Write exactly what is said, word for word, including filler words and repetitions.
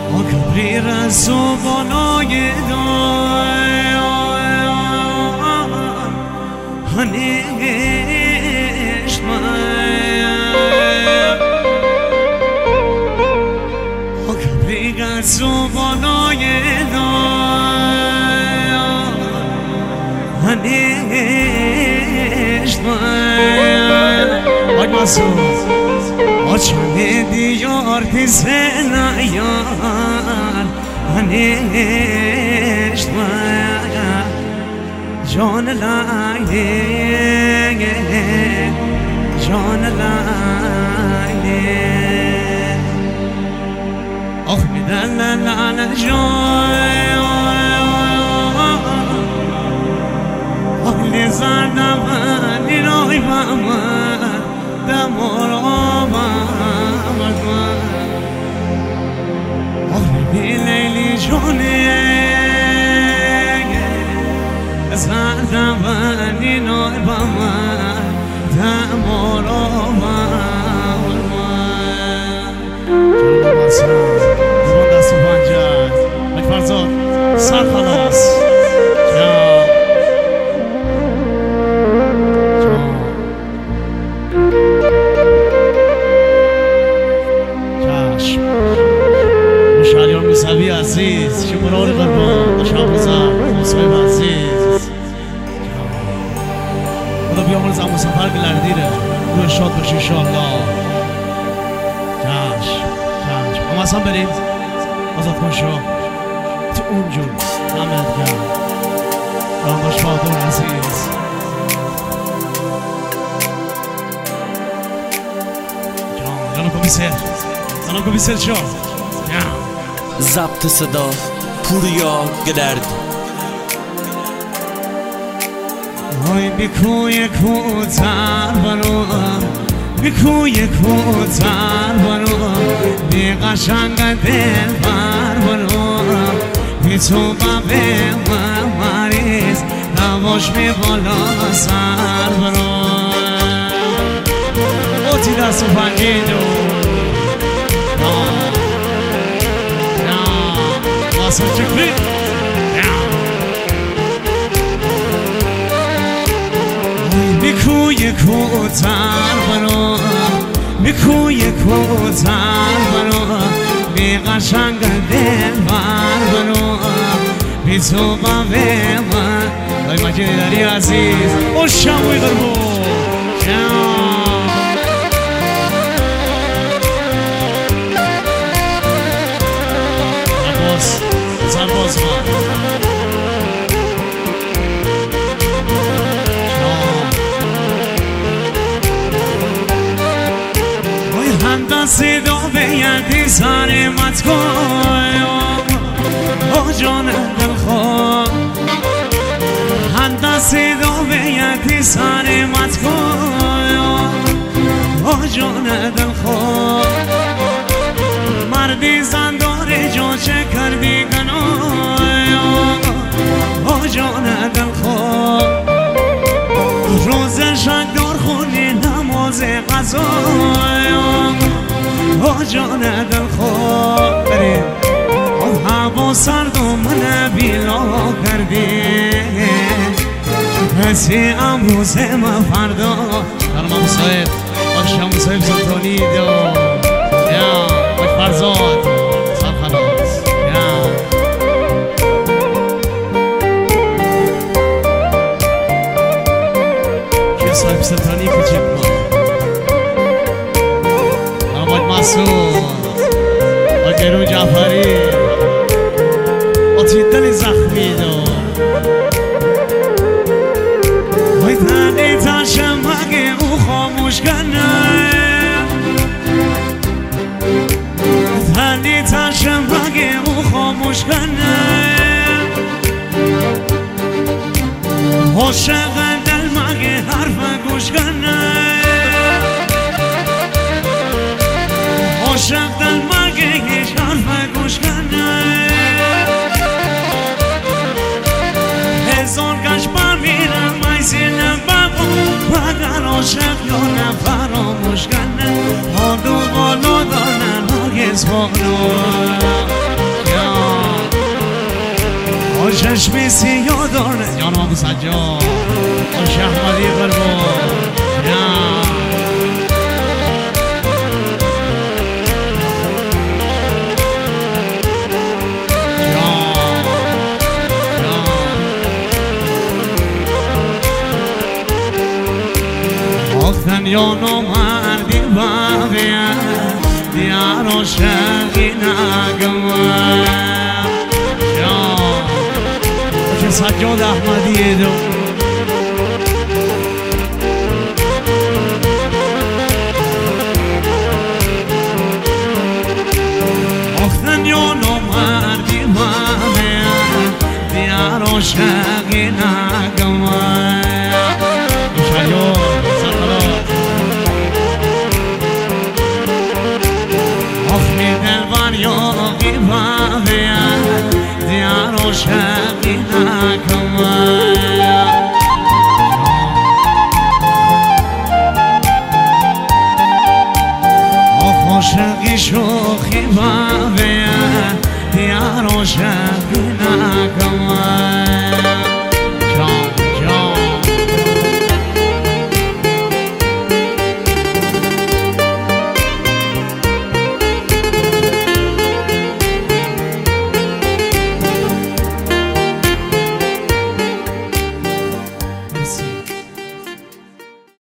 آکبری رسو بالای دار هنیشت من آکبری رسو بالای دار هنیشت من آی مسعود آچانه دیار تیزه نیار هنیشت من جان لایه جان لایه آخ میدن لال جای آخ لیزردم نیروی بامن دمار آمد من آخ بی لیلی جانه زردم نیروی بامن دمار آمد من جلو باسم زبان دست و پنجه بک فرزاد سر خلاص موسوی عزیز شمرار قربان شام بزرگ موسوی عزیز خدا بیامون از امو سفر بلردیره روی شاد باشی انشاءالله چشم چشم اما اصلا بریم آزاد کن شو تو اونجور نمید گرم دانگاش فادون عزیز جان جانو کمیسر جانو کمیسر شو جان ضبط صدا پوریا گدرد های بیکوی کوتر برو بیکوی کوتر برو بی قشنگ دل بر برو بی تو ببه مریض نواش می بالا سر برو اوتی دست و پنگیدو Awesome chick flick. میکوی کوتر برو میکوی کوتر برو بی قشنگ دل بر برو بی تو ببه من دای مجید داری عزیز او شموی قربو سرباز من وای هندسی دو به یدی سر مت کن او جان دل خود هندسی دو به یدی سر مت کن او جان دل خود مردی زن داره جو چه کردی کنای او جان دل خود روز شک دار خونی نماز قضای او جان دل خود بریم او هوا سرد و من بیلا کردی کسی امروز ما فردا درمان صاحب آشام صاحب سلطانی دو یا بک فرزاد سر خلاص یا که صاحب سلطانی کچک ما آباد مسعود آگرون جعفری آتی دل زخمی دو وای تنی تشم اگه او خاموش کنه تنی تشم اگه او خاموش کنه عاشق دل مگه حرف گوش کنه عاشق دل مگه هیچ حرف گوش کنه هزار گشت برمیرم میزینم بگو مگر عاشق یا نه فراموش کنه حالو بالو دارن هرگز بانو با چشمی سیاه داره جان آبو سجاد خوش احمدی قربان یا نمردی بابی دیار و شقی نگم چه سجاد احمدی دو آختن یا نمردی بابی دیار و شقی نگم یاقی بابی دیار و شقی نکم آخ شقی شوخی بابی دیار و شقی